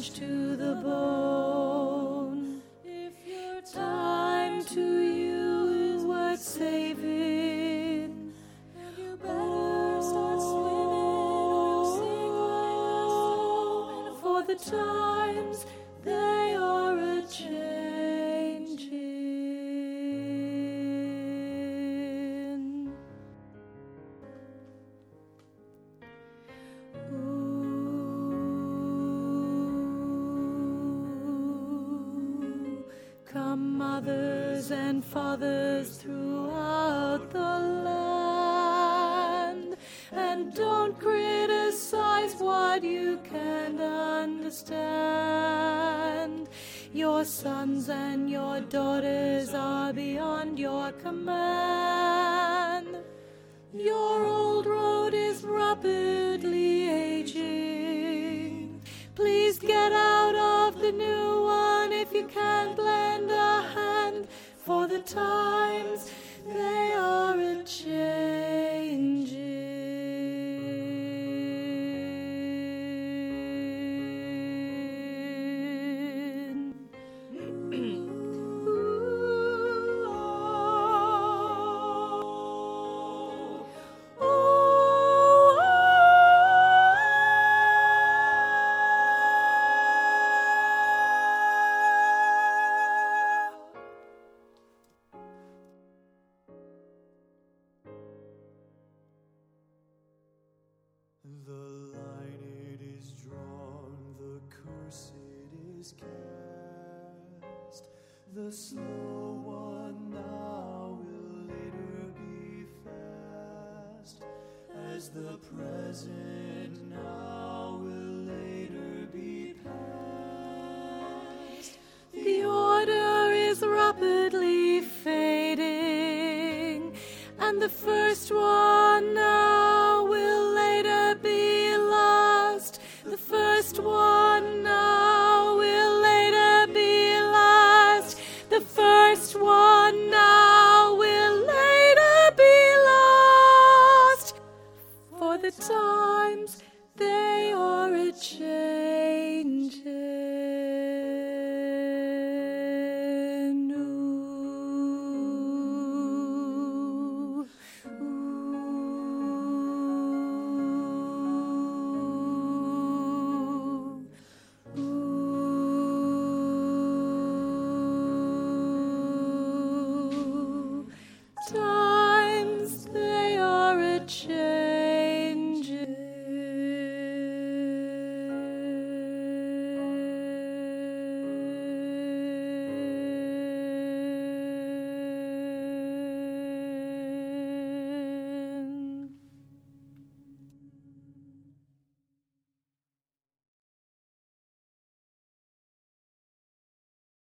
crunch to the bone. If your time to you is worth saving, and you better start swimming or you'll sink like a stone. For the times they are a-changing. Come, mothers and fathers throughout the land, and don't criticize what you can't understand. Your sons and your daughters are beyond your command. Your old road is rapidly aging. Please get out of the new one if you can't lend a hand, for the times they are a-changing. The line it is drawn, the curse it is cast. The slow one now will later be fast, as the present now will later be past. The order is rapidly fading, and the first one now will later be lost. The first one